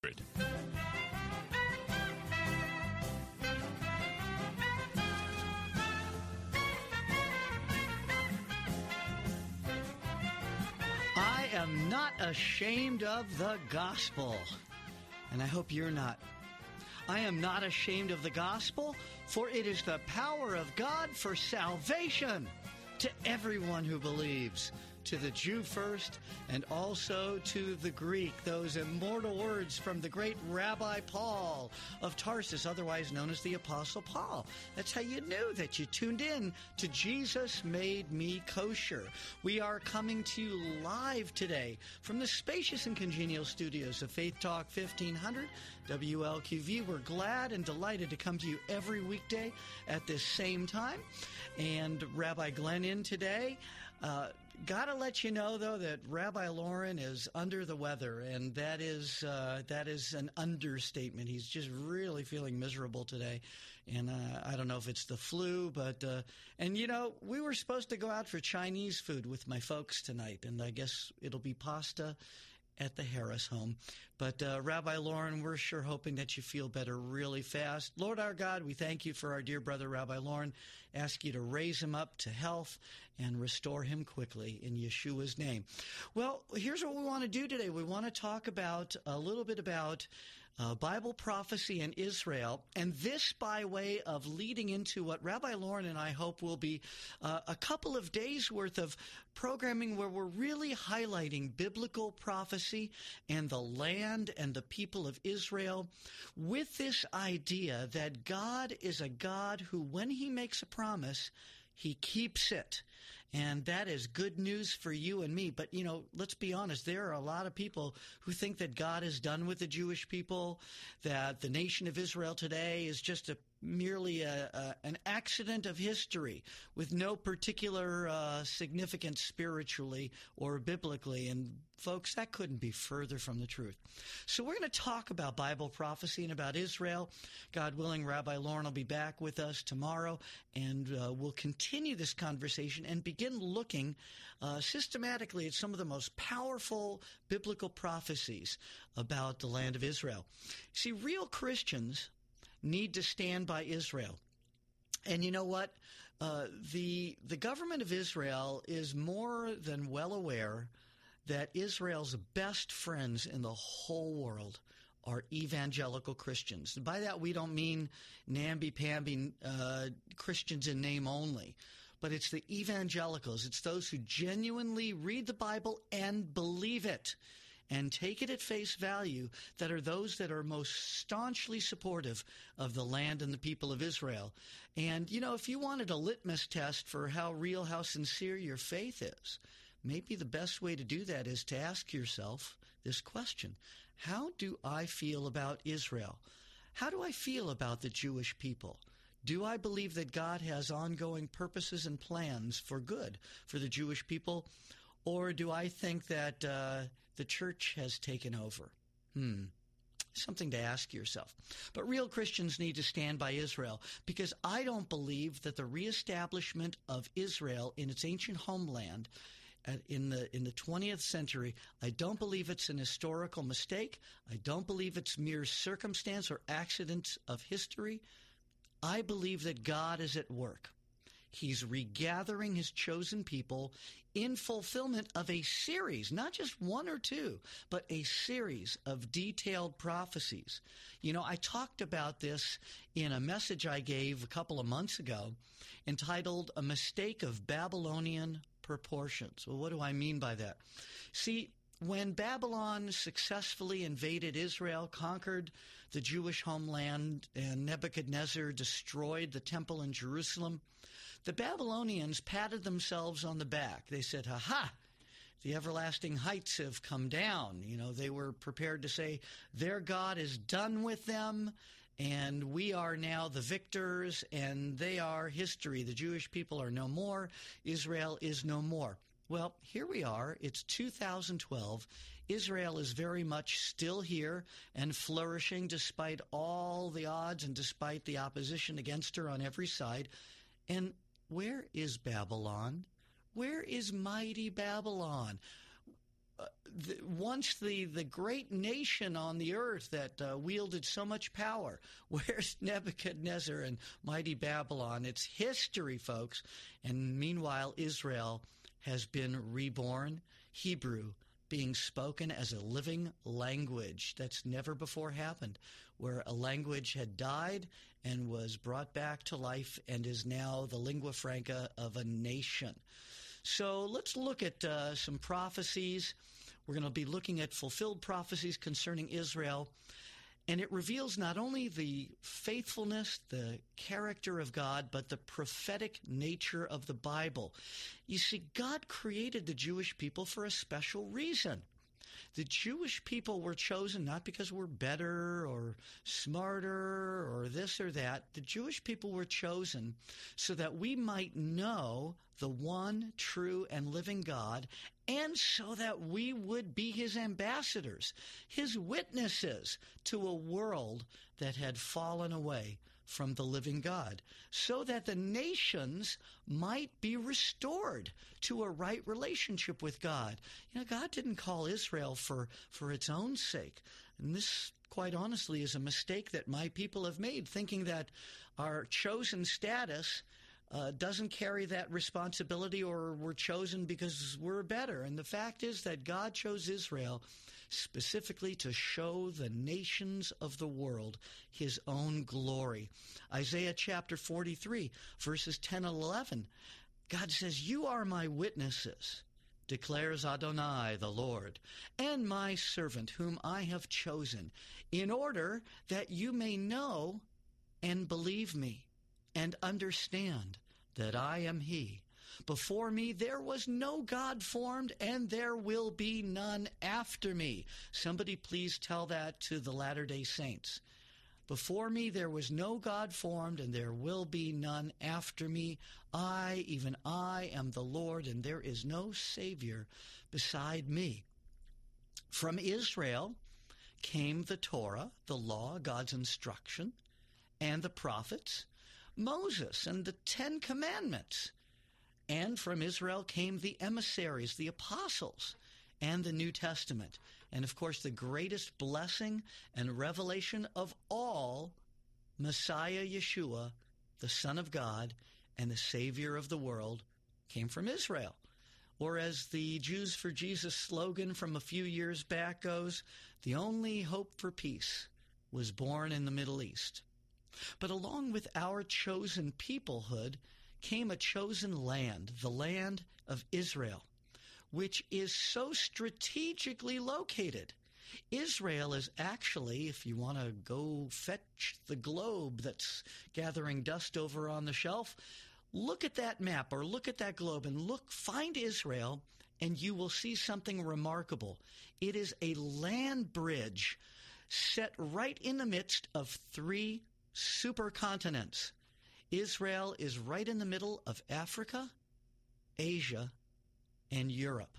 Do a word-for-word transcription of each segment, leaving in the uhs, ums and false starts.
I am not ashamed of the gospel, and I hope you're not. I am not ashamed of the gospel, for it is the power of God for salvation to everyone who believes, to the Jew first, and also to the Greek, those immortal words from the great Rabbi Paul of Tarsus, otherwise known as the Apostle Paul. That's how you knew that you tuned in to Jesus Made Me Kosher. We are coming to you live today from the spacious and congenial studios of Faith Talk fifteen hundred W L Q V. We're glad and delighted to come to you every weekday at this same time. And Rabbi Glenn in today. Uh, gotta let you know, though, that Rabbi Lauren is under the weather, and that is uh, that is an understatement. He's just really feeling miserable today, and uh, I don't know if it's the flu, but uh, and you know, we were supposed to go out for Chinese food with my folks tonight, and I guess it'll be pasta at the Harris home. But uh, Rabbi Lauren, we're sure hoping that you feel better really fast. Lord our God, we thank you for our dear brother Rabbi Lauren. Ask you to raise him up to health and restore him quickly in Yeshua's name. Well, here's what we want to do today. We want to talk about a little bit about uh, Bible prophecy in Israel, and this by way of leading into what Rabbi Lauren and I hope will be uh, a couple of days worth of programming where we're really highlighting biblical prophecy and the land and the people of Israel with this idea that God is a God who, when he makes a promise, he keeps it. And that is good news for you and me. But, you know, let's be honest, there are a lot of people who think that God is done with the Jewish people, that the nation of Israel today is just a merely a, a, an accident of history with no particular uh, significance spiritually or biblically. And folks, that couldn't be further from the truth. So we're going to talk about Bible prophecy and about Israel. God willing, Rabbi Lauren will be back with us tomorrow, and uh, we'll continue this conversation and begin looking uh, systematically at some of the most powerful biblical prophecies about the land of Israel. See, real Christians need to stand by Israel. And you know what? Uh, the the government of Israel is more than well aware that Israel's best friends in the whole world are evangelical Christians. And by that, we don't mean namby-pamby uh, Christians in name only, but it's the evangelicals. It's those who genuinely read the Bible and believe it and take it at face value, that are those that are most staunchly supportive of the land and the people of Israel. And, you know, if you wanted a litmus test for how real, how sincere your faith is, maybe the best way to do that is to ask yourself this question: how do I feel about Israel? How do I feel about the Jewish people? Do I believe that God has ongoing purposes and plans for good for the Jewish people? Or do I think that uh, the church has taken over? Hmm. Something to ask yourself. But real Christians need to stand by Israel, because I don't believe that the reestablishment of Israel in its ancient homeland at, in the in the twentieth century, I don't believe it's an historical mistake. I don't believe it's mere circumstance or accidents of history. I believe that God is at work. He's regathering his chosen people in fulfillment of a series, not just one or two, but a series of detailed prophecies. You know, I talked about this in a message I gave a couple of months ago entitled "A Mistake of Babylonian Proportions." Well, what do I mean by that? See, when Babylon successfully invaded Israel, conquered the Jewish homeland, and Nebuchadnezzar destroyed the temple in Jerusalem, the Babylonians patted themselves on the back. They said, "Ha-ha, the everlasting heights have come down." You know, they were prepared to say their God is done with them, and we are now the victors, and they are history. The Jewish people are no more. Israel is no more. Well, here we are. It's two thousand twelve. Israel is very much still here and flourishing despite all the odds and despite the opposition against her on every side. And where is Babylon? Where is mighty Babylon? uh, the, once the, the great nation on the earth that uh, wielded so much power. Where's Nebuchadnezzar and mighty Babylon? It's history, folks. And meanwhile, Israel has been reborn, Hebrew being spoken as a living language. That's never before happened, where a language had died and was brought back to life and is now the lingua franca of a nation. So let's look at uh, some prophecies. We're going to be looking at fulfilled prophecies concerning Israel. And it reveals not only the faithfulness, the character of God, but the prophetic nature of the Bible. You see, God created the Jewish people for a special reason. The Jewish people were chosen not because we're better or smarter or this or that. The Jewish people were chosen so that we might know the one true and living God, and so that we would be his ambassadors, his witnesses to a world that had fallen away from the living God, so that the nations might be restored to a right relationship with God. You know, God didn't call Israel for, for its own sake. And this, quite honestly, is a mistake that my people have made, thinking that our chosen status Uh, doesn't carry that responsibility, or we're chosen because we're better. And the fact is that God chose Israel specifically to show the nations of the world his own glory. Isaiah chapter forty-three, verses ten and eleven, God says, "You are my witnesses, declares Adonai the Lord, and my servant whom I have chosen, in order that you may know and believe me, and understand that I am he. Before me there was no God formed, and there will be none after me." Somebody please tell that to the Latter-day Saints. Before me there was no God formed, and there will be none after me. I, even I, am the Lord, and there is no Savior beside me. From Israel came the Torah, the law, God's instruction, and the prophets, Moses and the Ten Commandments. And from Israel came the emissaries, the apostles, and the New Testament. And of course, the greatest blessing and revelation of all, Messiah Yeshua, the Son of God and the Savior of the world, came from Israel. Or as the Jews for Jesus slogan from a few years back goes, the only hope for peace was born in the Middle East. But along with our chosen peoplehood came a chosen land, the land of Israel, which is so strategically located. Israel is actually, if you want to go fetch the globe that's gathering dust over on the shelf, look at that map or look at that globe and look, find Israel, and you will see something remarkable. It is a land bridge set right in the midst of three supercontinents. Israel is right in the middle of Africa, Asia, and Europe.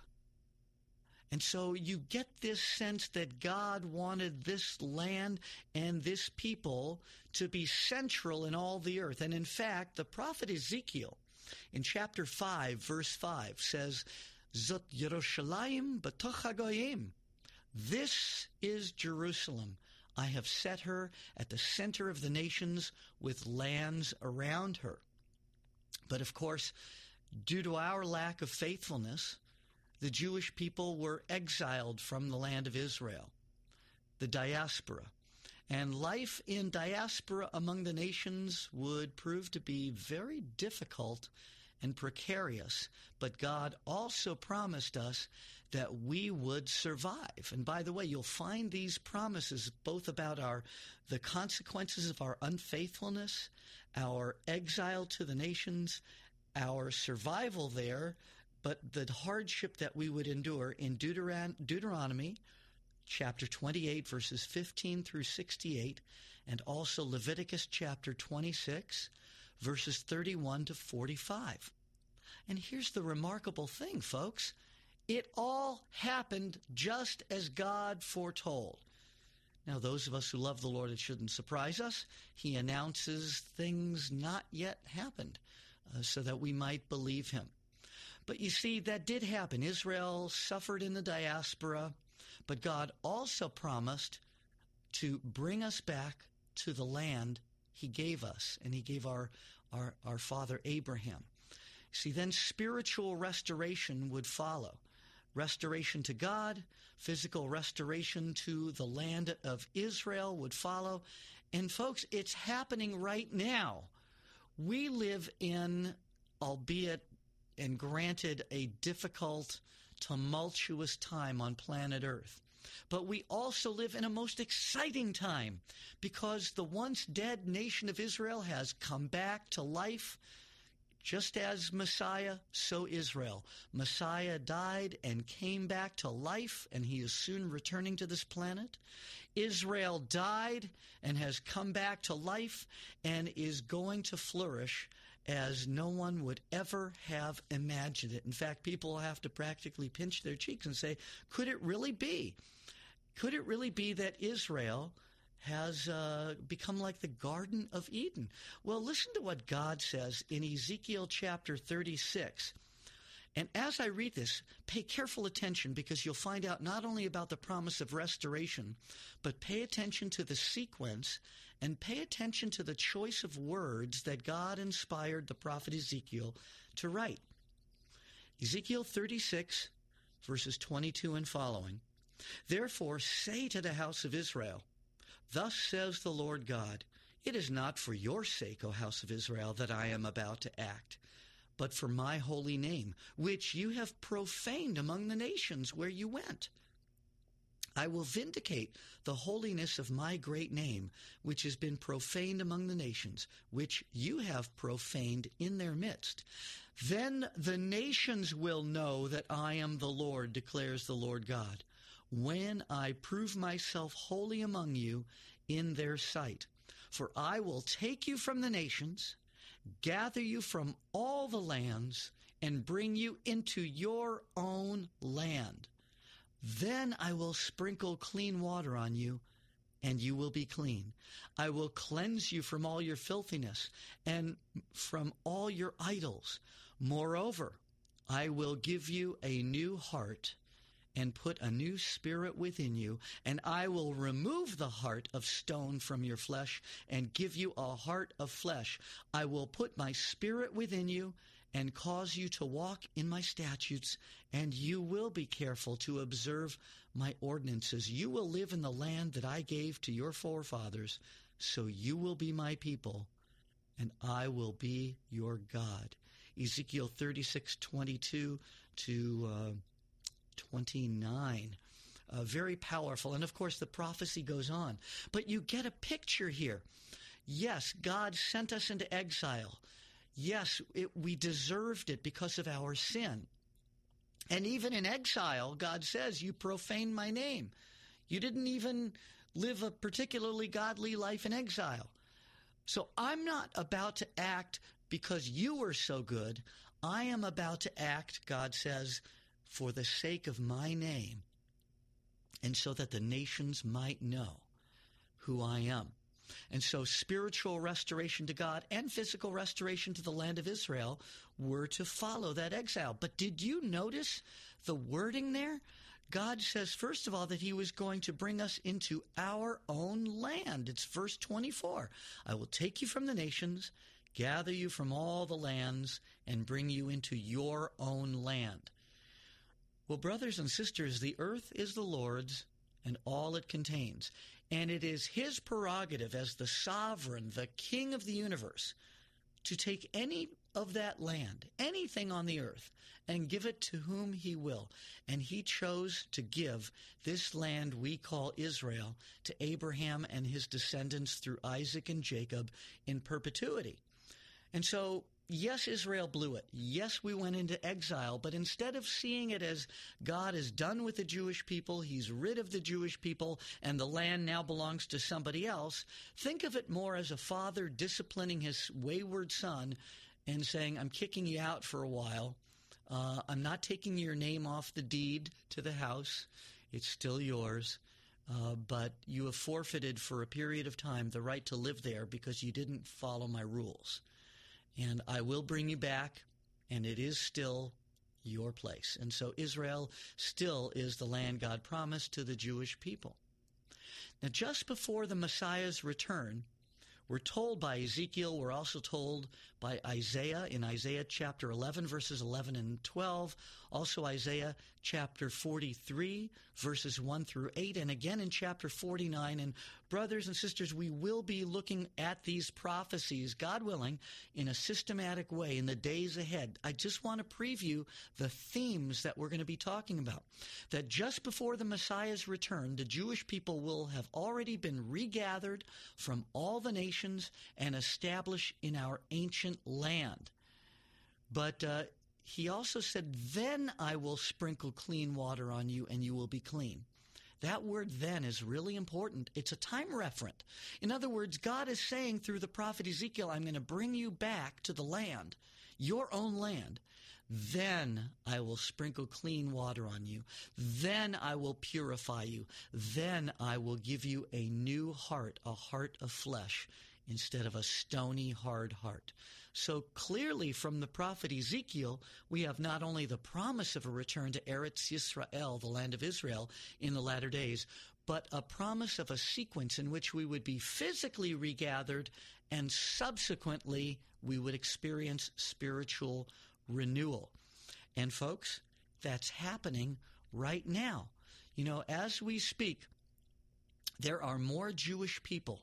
And so you get this sense that God wanted this land and this people to be central in all the earth. And in fact, the prophet Ezekiel in chapter five, verse five says, Zot Yerushalayim b'toch hagoyim. This is Jerusalem. I have set her at the center of the nations with lands around her. But of course, due to our lack of faithfulness, the Jewish people were exiled from the land of Israel, the diaspora. And life in diaspora among the nations would prove to be very difficult and precarious. But God also promised us that we would survive. And by the way, you'll find these promises both about our the consequences of our unfaithfulness, our exile to the nations, our survival there, but the hardship that we would endure in Deuteron- Deuteronomy chapter twenty-eight, verses fifteen through sixty-eight, and also Leviticus chapter twenty-six, verses thirty-one to forty-five. And here's the remarkable thing, folks. It all happened just as God foretold. Now, those of us who love the Lord, it shouldn't surprise us. He announces things not yet happened uh, so that we might believe him. But you see, that did happen. Israel suffered in the diaspora, but God also promised to bring us back to the land he gave us, and he gave our, our, our father Abraham. See, then spiritual restoration would follow. Restoration to God, physical restoration to the land of Israel would follow. And folks, it's happening right now. We live in, albeit and granted, a difficult, tumultuous time on planet Earth. But we also live in a most exciting time because the once dead nation of Israel has come back to life. Just as Messiah, so Israel. Messiah died and came back to life, and he is soon returning to this planet. Israel died and has come back to life and is going to flourish as no one would ever have imagined it. In fact, people have to practically pinch their cheeks and say, could it really be? Could it really be that Israel has uh, become like the Garden of Eden? Well, listen to what God says in Ezekiel chapter thirty-six. And as I read this, pay careful attention because you'll find out not only about the promise of restoration, but pay attention to the sequence and pay attention to the choice of words that God inspired the prophet Ezekiel to write. Ezekiel thirty-six, verses twenty-two and following. Therefore say to the house of Israel, thus says the Lord God, it is not for your sake, O house of Israel, that I am about to act, but for my holy name, which you have profaned among the nations where you went. I will vindicate the holiness of my great name, which has been profaned among the nations, which you have profaned in their midst. Then the nations will know that I am the Lord, declares the Lord God, when I prove myself holy among you in their sight. For I will take you from the nations, gather you from all the lands, and bring you into your own land. Then I will sprinkle clean water on you, and you will be clean. I will cleanse you from all your filthiness and from all your idols. Moreover, I will give you a new heart and put a new spirit within you, and I will remove the heart of stone from your flesh and give you a heart of flesh. I will put my spirit within you and cause you to walk in my statutes, and you will be careful to observe my ordinances. You will live in the land that I gave to your forefathers, so you will be my people, and I will be your God. Ezekiel thirty-six, twenty-two to uh, twenty-nine. Uh, very powerful. And of course, the prophecy goes on. But you get a picture here. Yes, God sent us into exile. Yes, it, we deserved it because of our sin. And even in exile, God says, you profaned my name. You didn't even live a particularly godly life in exile. So I'm not about to act because you were so good. I am about to act, God says, for the sake of my name, and so that the nations might know who I am. And so spiritual restoration to God and physical restoration to the land of Israel were to follow that exile. But did you notice the wording there? God says, first of all, that he was going to bring us into our own land. It's verse twenty-four. I will take you from the nations, gather you from all the lands, and bring you into your own land. Well, brothers and sisters, the earth is the Lord's and all it contains. And it is his prerogative as the sovereign, the king of the universe, to take any of that land, anything on the earth, and give it to whom he will. And he chose to give this land we call Israel to Abraham and his descendants through Isaac and Jacob in perpetuity. And so, yes, Israel blew it. Yes, we went into exile. But instead of seeing it as God is done with the Jewish people, he's rid of the Jewish people, and the land now belongs to somebody else, think of it more as a father disciplining his wayward son and saying, I'm kicking you out for a while. Uh, I'm not taking your name off the deed to the house. It's still yours. Uh, but you have forfeited for a period of time the right to live there because you didn't follow my rules. And I will bring you back, and it is still your place. And so Israel still is the land God promised to the Jewish people. Now, just before the Messiah's return, we're told by Ezekiel, we're also told by Isaiah in Isaiah chapter eleven, verses eleven and twelve, also Isaiah chapter forty-three, verses one through eight, and again in chapter forty-nine. And brothers and sisters, we will be looking at these prophecies, God willing, in a systematic way in the days ahead. I just want to preview the themes that we're going to be talking about. That just before the Messiah's return, the Jewish people will have already been regathered from all the nations and established in our ancient land. But uh, he also said, then I will sprinkle clean water on you and you will be clean. That word then is really important. It's a time referent. In other words, God is saying through the prophet Ezekiel, I'm going to bring you back to the land, your own land. Then I will sprinkle clean water on you. Then I will purify you. Then I will give you a new heart, a heart of flesh, instead of a stony, hard heart. So clearly from the prophet Ezekiel, we have not only the promise of a return to Eretz Yisrael, the land of Israel, in the latter days, but a promise of a sequence in which we would be physically regathered and subsequently we would experience spiritual renewal. And folks, that's happening right now. You know, as we speak, there are more Jewish people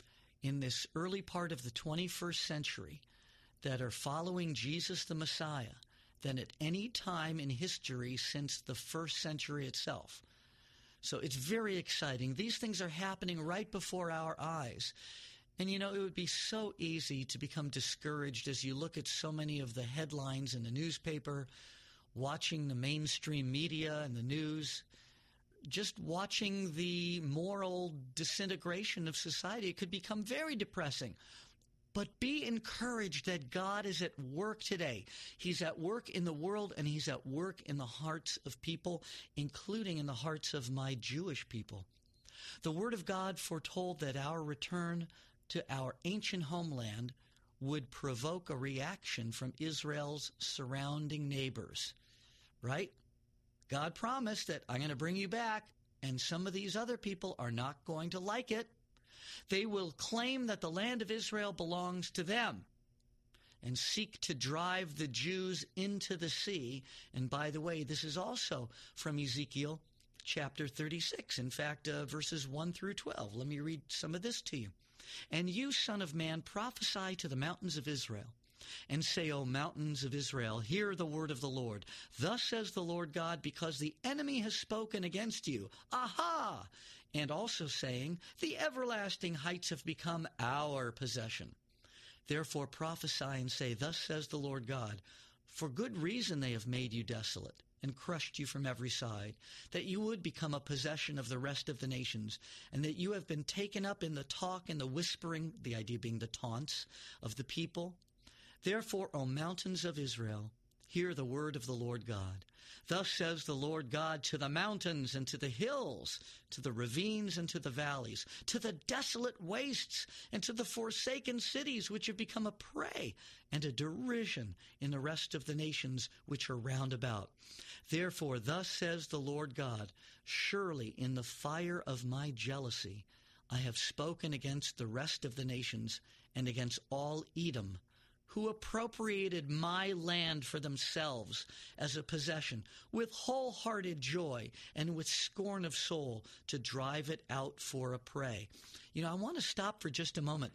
in this early part of the twenty-first century that are following Jesus the Messiah than at any time in history since the first century itself. So it's very exciting. These things are happening right before our eyes. And you know, it would be so easy to become discouraged as you look at so many of the headlines in the newspaper, watching the mainstream media and the news, just watching the moral disintegration of society. It could become very depressing. But be encouraged that God is at work today. He's at work in the world, and he's at work in the hearts of people, including in the hearts of my Jewish people. The Word of God foretold that our return to our ancient homeland would provoke a reaction from Israel's surrounding neighbors, right? God promised that I'm going to bring you back, and some of these other people are not going to like it. They will claim that the land of Israel belongs to them and seek to drive the Jews into the sea. And by the way, this is also from Ezekiel chapter thirty-six. In fact, uh, verses one through twelve. Let me read some of this to you. And you, son of man, prophesy to the mountains of Israel, and say, O mountains of Israel, hear the word of the Lord. Thus says the Lord God, because the enemy has spoken against you. Aha! And also saying, the everlasting heights have become our possession. Therefore prophesy and say, Thus says the Lord God, for good reason they have made you desolate and crushed you from every side, that you would become a possession of the rest of the nations, and that you have been taken up in the talk and the whispering, the idea being the taunts, of the people. Therefore, O mountains of Israel, hear the word of the Lord God. Thus says the Lord God to the mountains and to the hills, to the ravines and to the valleys, to the desolate wastes and to the forsaken cities which have become a prey and a derision in the rest of the nations which are round about. Therefore, thus says the Lord God, surely in the fire of my jealousy I have spoken against the rest of the nations and against all Edom, who appropriated my land for themselves as a possession with wholehearted joy and with scorn of soul to drive it out for a prey. You know, I want to stop for just a moment.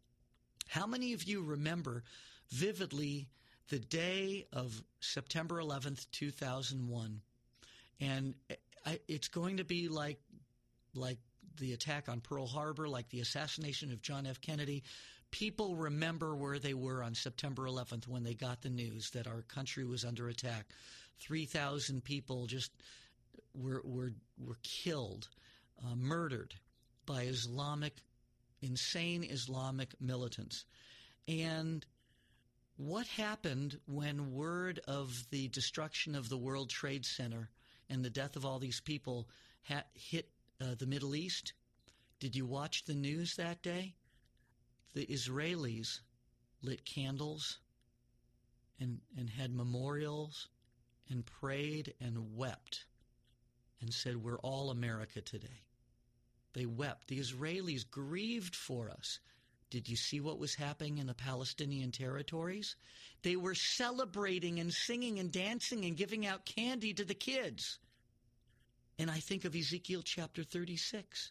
How many of you remember vividly the day of September eleventh, two thousand one? And it's going to be like, like the attack on Pearl Harbor, like the assassination of John F. Kennedy. People remember where they were on September eleventh when they got the news that our country was under attack. three thousand people just were were were killed, uh, murdered by Islamic, insane Islamic militants. And what happened when word of the destruction of the World Trade Center and the death of all these people ha- hit uh, the Middle East? Did you watch the news that day? The Israelis lit candles and, and had memorials and prayed and wept and said, we're all America today. They wept. The Israelis grieved for us. Did you see what was happening in the Palestinian territories? They were celebrating and singing and dancing and giving out candy to the kids. And I think of Ezekiel chapter thirty-six.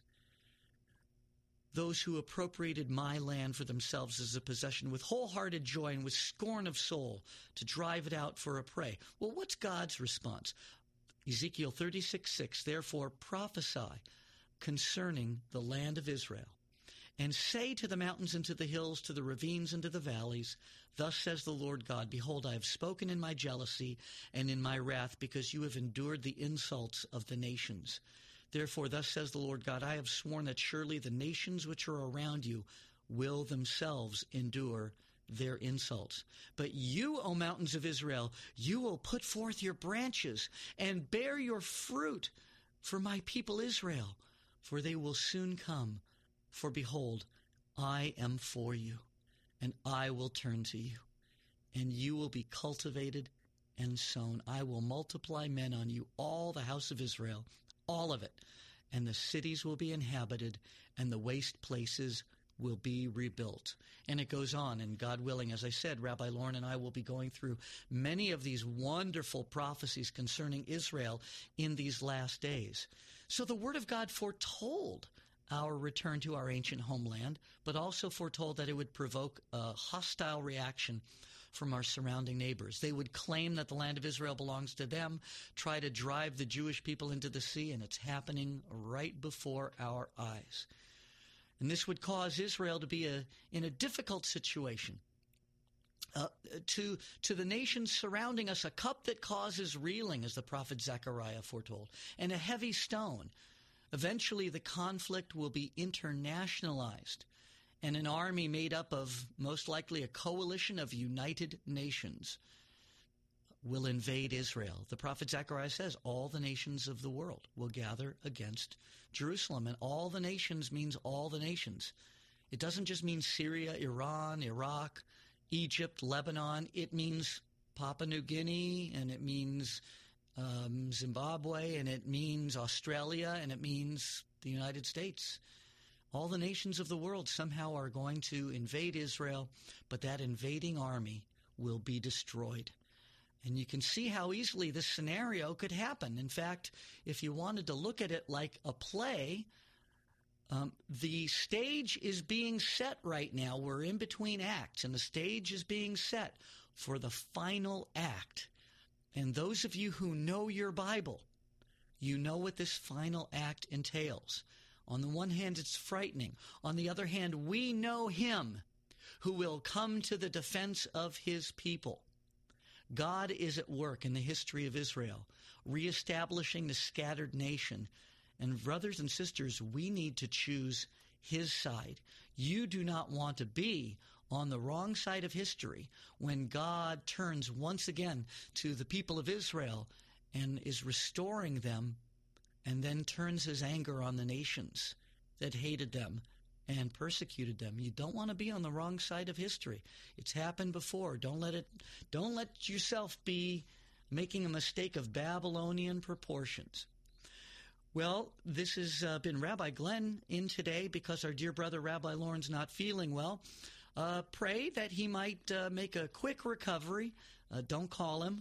Those who appropriated my land for themselves as a possession with wholehearted joy and with scorn of soul to drive it out for a prey. Well, what's God's response? Ezekiel thirty-six six, therefore prophesy concerning the land of Israel, and say to the mountains and to the hills, to the ravines and to the valleys, thus says the Lord God, behold, I have spoken in my jealousy and in my wrath, because you have endured the insults of the nations. Therefore, thus says the Lord God, I have sworn that surely the nations which are around you will themselves endure their insults. But you, O mountains of Israel, you will put forth your branches and bear your fruit for my people Israel, for they will soon come. For behold, I am for you, and I will turn to you, and you will be cultivated and sown. I will multiply men on you, all the house of Israel, all of it, and the cities will be inhabited, and the waste places will be rebuilt. And it goes on, and God willing, as I said, Rabbi Lauren and I will be going through many of these wonderful prophecies concerning Israel in these last days. So the Word of God foretold our return to our ancient homeland, but also foretold that it would provoke a hostile reaction from our surrounding neighbors. They would claim that the land of Israel belongs to them, try to drive the Jewish people into the sea, and it's happening right before our eyes. And this would cause Israel to be a, in a difficult situation. Uh, to, to the nations surrounding us, a cup that causes reeling, as the prophet Zechariah foretold, and a heavy stone. Eventually, the conflict will be internationalized, and an army made up of, most likely, a coalition of united nations will invade Israel. The prophet Zechariah says all the nations of the world will gather against Jerusalem, and all the nations means all the nations. It doesn't just mean Syria, Iran, Iraq, Egypt, Lebanon. It means Papua New Guinea, and it means um, Zimbabwe, and it means Australia, and it means the United States. All the nations of the world somehow are going to invade Israel, but that invading army will be destroyed. And you can see how easily this scenario could happen. In fact, if you wanted to look at it like a play, um, the stage is being set right now. We're in between acts, and the stage is being set for the final act. And those of you who know your Bible, you know what this final act entails. On the one hand, it's frightening. On the other hand, we know him who will come to the defense of his people. God is at work in the history of Israel, reestablishing the scattered nation. And brothers and sisters, we need to choose his side. You do not want to be on the wrong side of history when God turns once again to the people of Israel and is restoring them, and then turns his anger on the nations that hated them and persecuted them. You don't want to be on the wrong side of history. It's happened before. Don't let it, don't let yourself be making a mistake of Babylonian proportions. Well, this has uh, been Rabbi Glenn in today because our dear brother Rabbi Lauren's not feeling well. Uh, pray that he might uh, make a quick recovery. Uh, don't call him.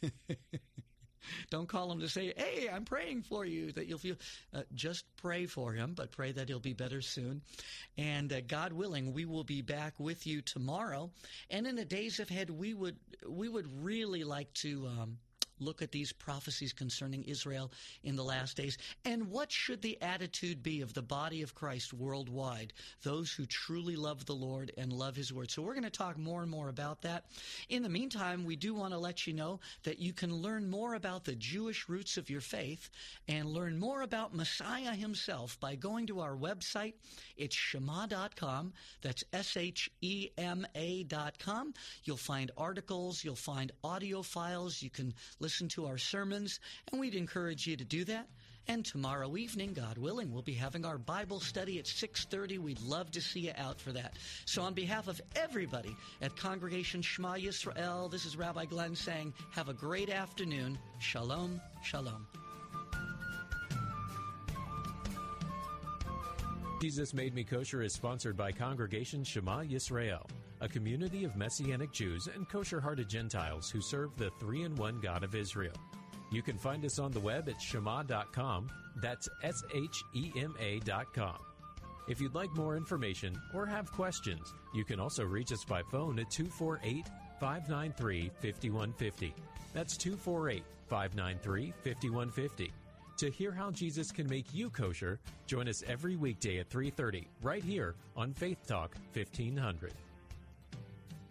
Don't call him to say, hey, I'm praying for you, that you'll feel. Uh, just pray for him, but pray that he'll be better soon. And uh, God willing, we will be back with you tomorrow. And in the days ahead, we would we would really like to um, look at these prophecies concerning Israel in the last days. And what should the attitude be of the body of Christ worldwide, those who truly love the Lord and love his word? So we're going to talk more and more about that. In the meantime, we do want to let you know that you can learn more about the Jewish roots of your faith and learn more about Messiah himself by going to our website. It's shema dot com. That's S H E M A dot com. You'll find articles. You'll find audio files. You can listen to our sermons, and we'd encourage you to do that. And tomorrow evening, God willing, we'll be having our Bible study at six thirty. We'd love to see you out for that. So on behalf of everybody at Congregation Shema Yisrael, this is Rabbi Glenn saying, have a great afternoon. Shalom, shalom. Jesus Made Me Kosher is sponsored by Congregation Shema Yisrael, a community of Messianic Jews and kosher-hearted Gentiles who serve the three-in-one God of Israel. You can find us on the web at shema dot com. That's S H E M A dot com. If you'd like more information or have questions, you can also reach us by phone at two four eight, five nine three, five one five zero. That's two four eight, five nine three, five one five zero. To hear how Jesus can make you kosher, join us every weekday at three thirty right here on Faith Talk fifteen hundred.